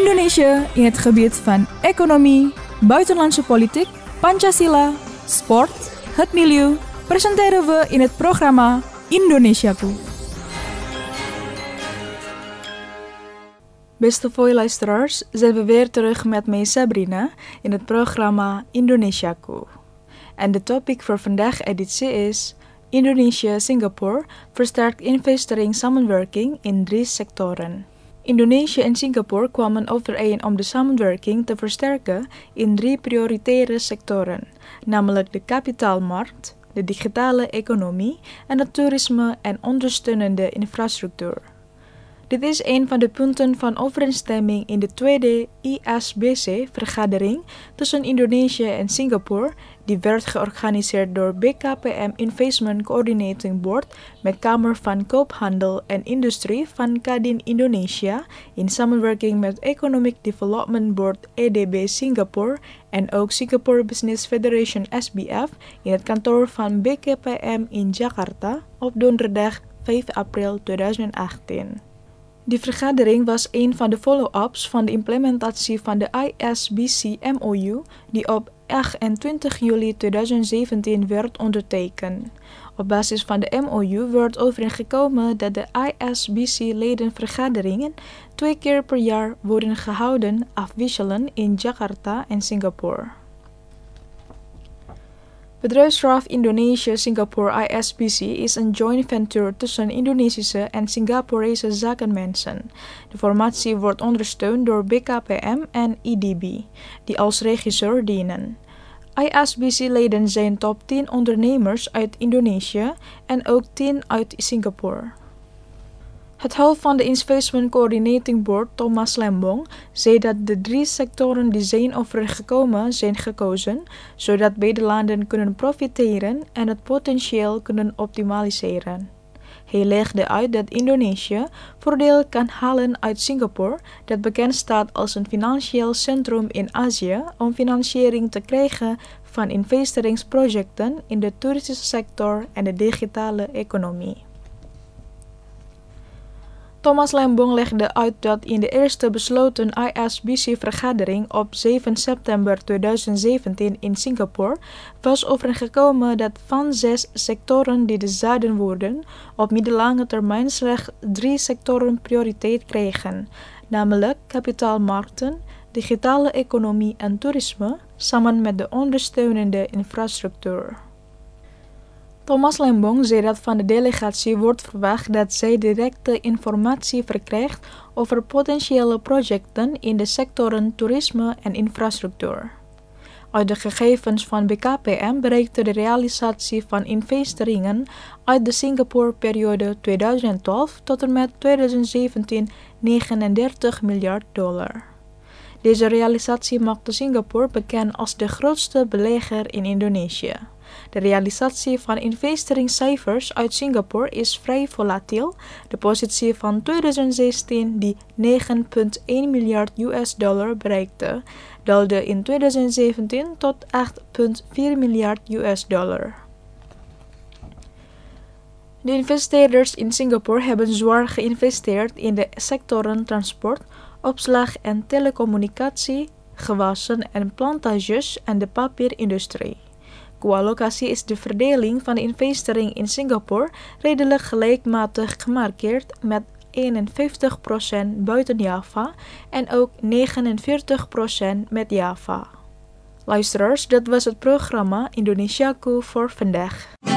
Indonesia in het gebied van economie, buitenlandse politiek, Pancasila, sport, het milieu, presenteren we in het programma Indonesiaku. Beste luisteraars, zijn we weer terug met mij Sabrina in het programma Indonesiaku. En de topic voor vandaag editie is Indonesia-Singapore versterkt investering samenwerking in 3 sectoren. Indonesië en Singapore kwamen overeen om de samenwerking te versterken in 3 prioritaire sectoren, namelijk de kapitaalmarkt, de digitale economie en het toerisme en ondersteunende infrastructuur. Dit is een van de punten van overeenstemming in de tweede ISBC-vergadering tussen Indonesië en Singapore, die werd georganiseerd door BKPM Investment Coordinating Board met Kamer van Koophandel en Industrie van Kadin Indonesia in samenwerking met Economic Development Board EDB Singapore en ook Singapore Business Federation SBF in het kantoor van BKPM in Jakarta op donderdag 5 april 2018. Die vergadering was een van de follow-ups van de implementatie van de ISBC-MOU die op 28 juli 2017 werd ondertekend. Op basis van de MOU werd overeengekomen dat de ISBC-ledenvergaderingen 2 keer per jaar worden gehouden afwisselen in Jakarta en Singapore. Bedrijfsraad Indonesia-Singapore ISBC is een joint venture tussen Indonesische en Singaporese zakenmensen. De formatie wordt ondersteund door BKPM en EDB, die als regisseur dienen. ISBC-leden zijn top 10 ondernemers uit Indonesië en ook 10 uit Singapore. Het hoofd van de Investment Coordinating Board, Thomas Lembong, zei dat de 3 sectoren die zijn overeengekomen zijn gekozen, zodat beide landen kunnen profiteren en het potentieel kunnen optimaliseren. Hij legde uit dat Indonesië voordeel kan halen uit Singapore, dat bekend staat als een financieel centrum in Azië, om financiering te krijgen van investeringsprojecten in de toeristische sector en de digitale economie. Thomas Lembong legde uit dat in de eerste besloten ISBC-vergadering op 7 september 2017 in Singapore was overeengekomen dat van 6 sectoren die zouden worden, op middellange termijn slechts 3 sectoren prioriteit krijgen, namelijk kapitaalmarkten, digitale economie en toerisme, samen met de ondersteunende infrastructuur. Thomas Lembong zei dat van de delegatie wordt verwacht dat zij directe informatie verkrijgt over potentiële projecten in de sectoren toerisme en infrastructuur. Uit de gegevens van BKPM bereikte de realisatie van investeringen uit de Singapore-periode 2012 tot en met 2017 $39 miljard. Deze realisatie maakte Singapore bekend als de grootste belegger in Indonesië. De realisatie van investeringscijfers uit Singapore is vrij volatiel. De positie van 2016, die $9,1 miljard bereikte, daalde in 2017 tot $8,4 miljard. De investeerders in Singapore hebben zwaar geïnvesteerd in de sectoren transport, opslag en telecommunicatie, gewassen en plantages en de papierindustrie. Qua locatie is de verdeling van de investering in Singapore redelijk gelijkmatig gemarkeerd met 51% buiten Java en ook 49% met Java. Luisteraars, dat was het programma Indonesiaku voor vandaag.